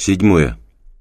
7.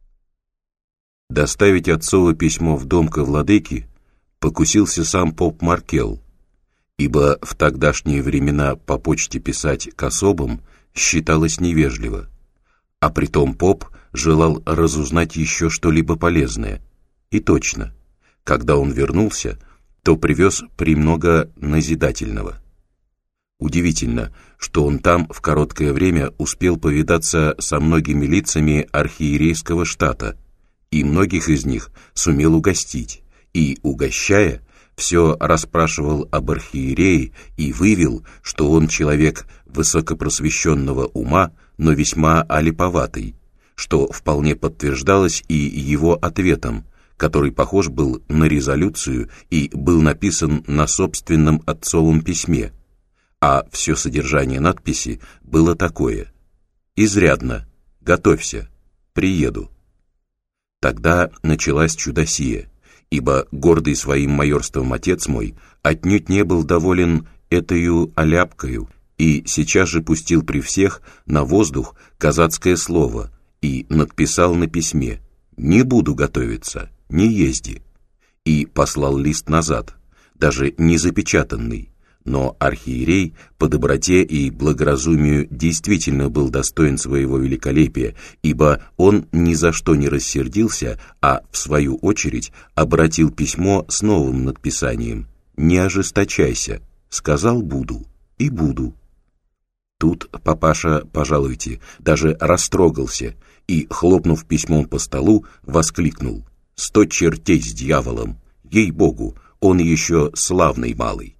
Доставить отцово письмо в дом ко владыке покусился сам поп Маркел, ибо в тогдашние времена по почте писать к особам считалось невежливо, а притом поп желал разузнать еще что-либо полезное. И точно, когда он вернулся, то привез премного назидательного. Удивительно, что он там в короткое время успел повидаться со многими лицами архиерейского штата, и многих из них сумел угостить, и, угощая, все расспрашивал об архиерее и вывел, что он человек высокопросвещенного ума, но весьма олиповатый, что вполне подтверждалось и его ответом, который похож был на резолюцию и был написан на собственном отцовом письме, а все содержание надписи было такое: «Изрядно, готовься, приеду». Тогда началась чудосия, ибо гордый своим майорством отец мой отнюдь не был доволен этою оляпкою и сейчас же пустил при всех на воздух казацкое слово и надписал на письме: «Не буду готовиться, не езди», и послал лист назад, даже не запечатанный. Но архиерей по доброте и благоразумию действительно был достоин своего великолепия, ибо он ни за что не рассердился, а в свою очередь обратил письмо с новым надписанием: «Не ожесточайся, сказал буду, и буду». Тут папаша, пожалуйте, даже растрогался и, хлопнув письмом по столу, воскликнул: «100 чертей с дьяволом! Ей-богу, он еще славный малый!»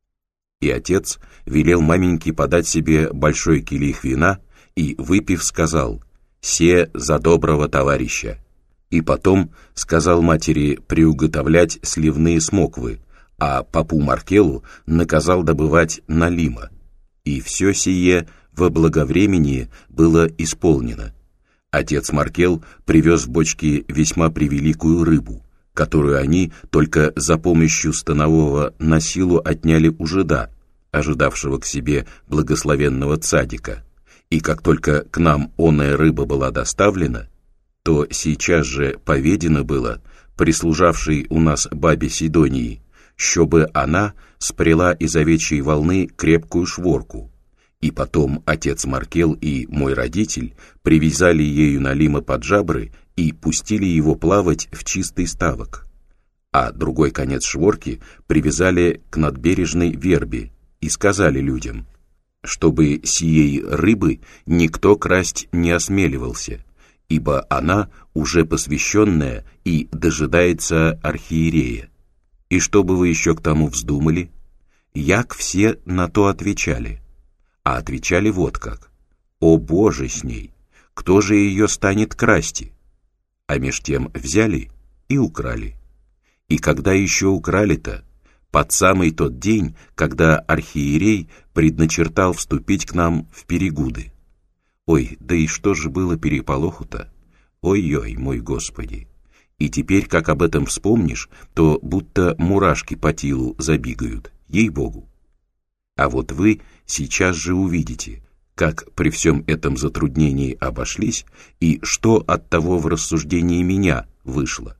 И отец велел маменьке подать себе большой килих вина и, выпив, сказал: «Се за доброго товарища». И потом сказал матери приуготовлять сливные смоквы, а попу Маркелу наказал добывать налима. И все сие во благовремении было исполнено. Отец Маркел привез в бочке весьма превеликую рыбу, которую они только за помощью станового на силу отняли у жида, ожидавшего к себе благословенного цадика. И как только к нам оная рыба была доставлена, то сейчас же поведено было прислужавшей у нас бабе Сидонии, чтобы она спряла из овечьей волны крепкую шворку. И потом отец Маркел и мой родитель привязали ею налима под жабры и пустили его плавать в чистый ставок, а другой конец шворки привязали к надбережной вербе и сказали людям, чтобы сией рыбы никто красть не осмеливался, ибо она уже посвященная и дожидается архиерея. И что бы вы еще к тому вздумали? Як все на то отвечали. А отвечали вот как: «О Боже с ней! Кто же ее станет красти?» А меж тем взяли и украли. И когда еще украли-то? Под самый тот день, когда архиерей предначертал вступить к нам в Перегуды. Ой, да и что же было переполоху-то? Ой-ой, мой Господи! И теперь, как об этом вспомнишь, то будто мурашки по телу забегают, ей-богу. А вот вы сейчас же увидите, как при всем этом затруднении обошлись и что от того в рассуждении меня вышло.